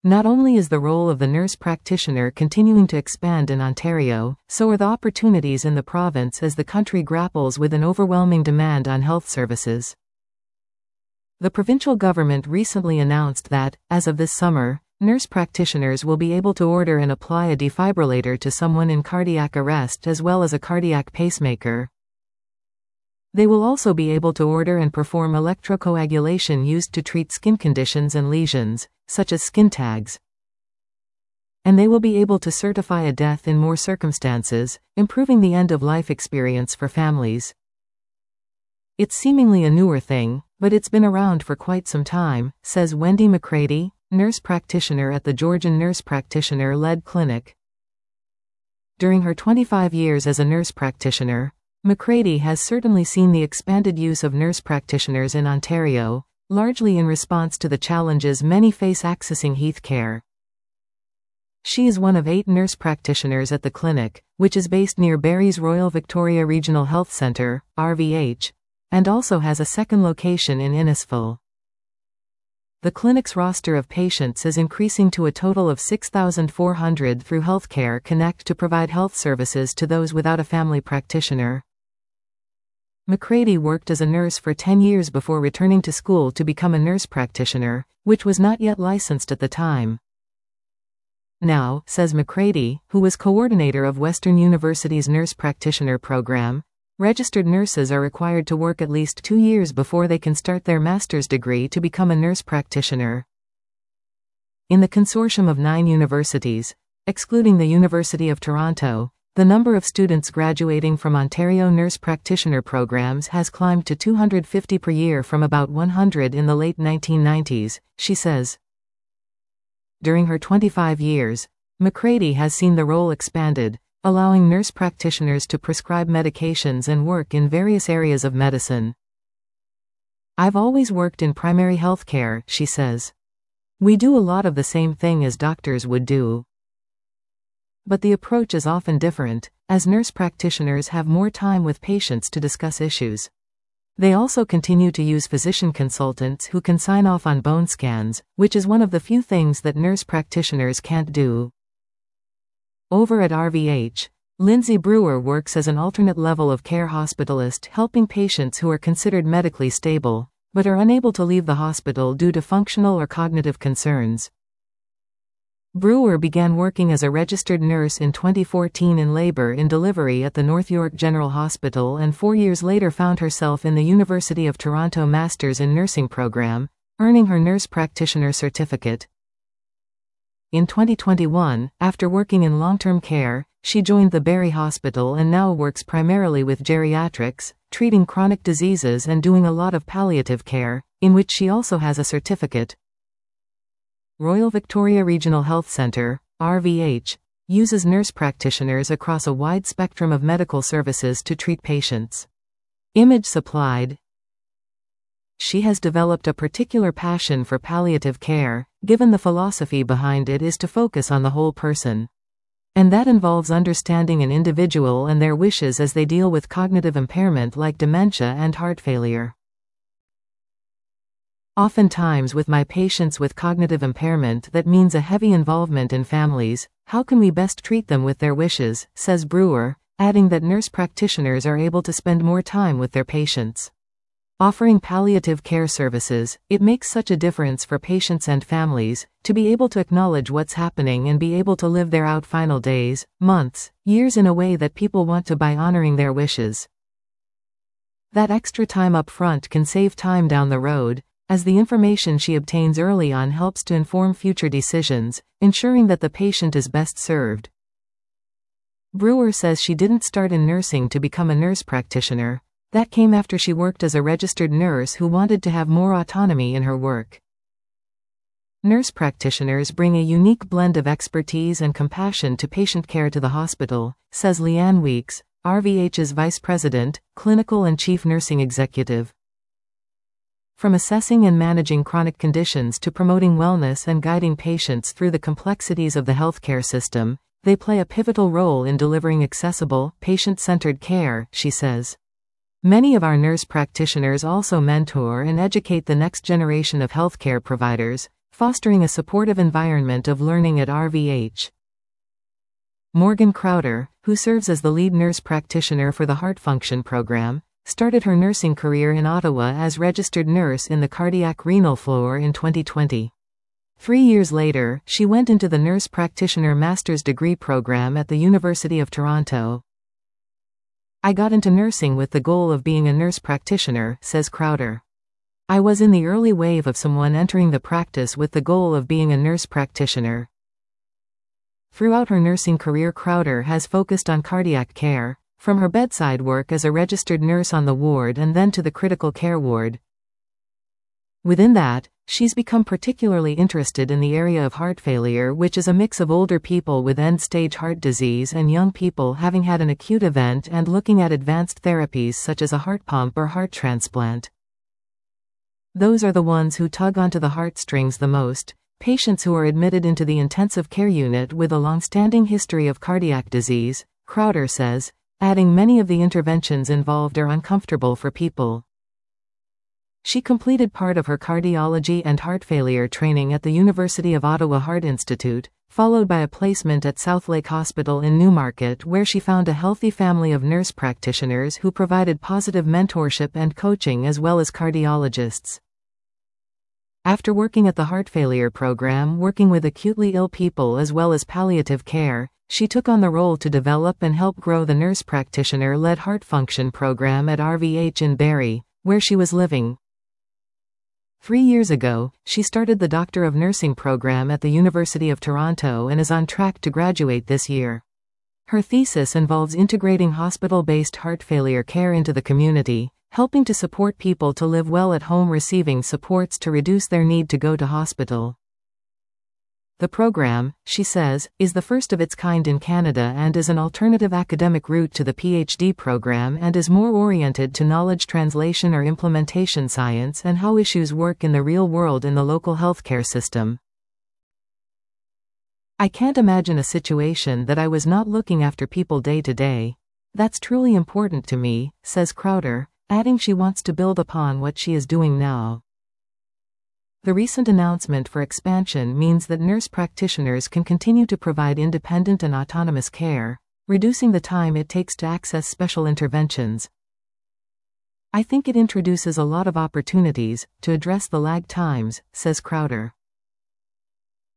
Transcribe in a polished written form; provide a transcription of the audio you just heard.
Not only is the role of the nurse practitioner continuing to expand in Ontario, so are the opportunities in the province as the country grapples with an overwhelming demand on health services. The provincial government recently announced that, as of this summer, nurse practitioners will be able to order and apply a defibrillator to someone in cardiac arrest as well as a cardiac pacemaker. They will also be able to order and perform electrocoagulation used to treat skin conditions and lesions, such as skin tags. And they will be able to certify a death in more circumstances, improving the end-of-life experience for families. It's seemingly a newer thing, but it's been around for quite some time, says Wendy McCready, nurse practitioner at the Georgian Nurse Practitioner-led clinic. During her 25 years as a nurse practitioner, McCready has certainly seen the expanded use of nurse practitioners in Ontario, largely in response to the challenges many face accessing health care. She is one of 8 nurse practitioners at the clinic, which is based near Barrie's Royal Victoria Regional Health Centre, RVH, and also has a second location in Innisfil. The clinic's roster of patients is increasing to a total of 6,400 through Healthcare Connect to provide health services to those without a family practitioner. McCready worked as a nurse for 10 years before returning to school to become a nurse practitioner, which was not yet licensed at the time. Now, says McCready, who was coordinator of Western University's nurse practitioner program, registered nurses are required to work at least 2 years before they can start their master's degree to become a nurse practitioner. In the consortium of 9 universities, excluding the University of Toronto, the number of students graduating from Ontario nurse practitioner programs has climbed to 250 per year from about 100 in the late 1990s, she says. During her 25 years, McCready has seen the role expanded, allowing nurse practitioners to prescribe medications and work in various areas of medicine. I've always worked in primary health care, she says. We do a lot of the same thing as doctors would do. But the approach is often different, as nurse practitioners have more time with patients to discuss issues. They also continue to use physician consultants who can sign off on bone scans, which is one of the few things that nurse practitioners can't do. Over at RVH, Lindsay Brewer works as an alternate level of care hospitalist helping patients who are considered medically stable, but are unable to leave the hospital due to functional or cognitive concerns. Brewer began working as a registered nurse in 2014 in labor and delivery at the North York General Hospital and 4 years later found herself in the University of Toronto Masters in Nursing program, earning her nurse practitioner certificate. In 2021, after working in long-term care, she joined the Barrie Hospital and now works primarily with geriatrics, treating chronic diseases and doing a lot of palliative care, in which she also has a certificate. Royal Victoria Regional Health Centre, RVH, uses nurse practitioners across a wide spectrum of medical services to treat patients. Image supplied. She has developed a particular passion for palliative care, given the philosophy behind it is to focus on the whole person. And that involves understanding an individual and their wishes as they deal with cognitive impairment like dementia and heart failure. Oftentimes with my patients with cognitive impairment that means a heavy involvement in families. How can we best treat them with their wishes, says Brewer, adding that nurse practitioners are able to spend more time with their patients. Offering palliative care services, it makes such a difference for patients and families, to be able to acknowledge what's happening and be able to live their out final days, months, years in a way that people want to by honoring their wishes. That extra time up front can save time down the road, as the information she obtains early on helps to inform future decisions, ensuring that the patient is best served. Brewer says she didn't start in nursing to become a nurse practitioner. That came after she worked as a registered nurse who wanted to have more autonomy in her work. Nurse practitioners bring a unique blend of expertise and compassion to patient care to the hospital, says Leanne Weeks, RVH's Vice President, Clinical and Chief Nursing Executive. From assessing and managing chronic conditions to promoting wellness and guiding patients through the complexities of the healthcare system, they play a pivotal role in delivering accessible, patient-centered care, she says. Many of our nurse practitioners also mentor and educate the next generation of healthcare providers, fostering a supportive environment of learning at RVH. Morgan Crowder, who serves as the lead nurse practitioner for the Heart Function program, started her nursing career in Ottawa as registered nurse in the cardiac renal floor in 2020. 3 years later, she went into the nurse practitioner master's degree program at the University of Toronto. I got into nursing with the goal of being a nurse practitioner, says Crowder. I was in the early wave of someone entering the practice with the goal of being a nurse practitioner. Throughout her nursing career, Crowder has focused on cardiac care, from her bedside work as a registered nurse on the ward and then to the critical care ward. Within that, she's become particularly interested in the area of heart failure, which is a mix of older people with end-stage heart disease and young people having had an acute event, and looking at advanced therapies such as a heart pump or heart transplant. Those are the ones who tug onto the heartstrings the most, patients who are admitted into the intensive care unit with a long-standing history of cardiac disease, Crowder says, adding many of the interventions involved are uncomfortable for people. She completed part of her cardiology and heart failure training at the University of Ottawa Heart Institute, followed by a placement at Southlake Hospital in Newmarket, where she found a healthy family of nurse practitioners who provided positive mentorship and coaching as well as cardiologists. After working at the heart failure program, working with acutely ill people as well as palliative care, she took on the role to develop and help grow the nurse practitioner-led Heart Function program at RVH in Barrie, where she was living. 3 years ago, she started the Doctor of Nursing program at the University of Toronto and is on track to graduate this year. Her thesis involves integrating hospital-based heart failure care into the community, helping to support people to live well at home, receiving supports to reduce their need to go to hospital. The program, she says, is the first of its kind in Canada and is an alternative academic route to the PhD program, and is more oriented to knowledge translation or implementation science and how issues work in the real world in the local healthcare system. I can't imagine a situation that I was not looking after people day to day. That's truly important to me, says Crowder, adding she wants to build upon what she is doing now. The recent announcement for expansion means that nurse practitioners can continue to provide independent and autonomous care, reducing the time it takes to access special interventions. I think it introduces a lot of opportunities to address the lag times, says Crowder.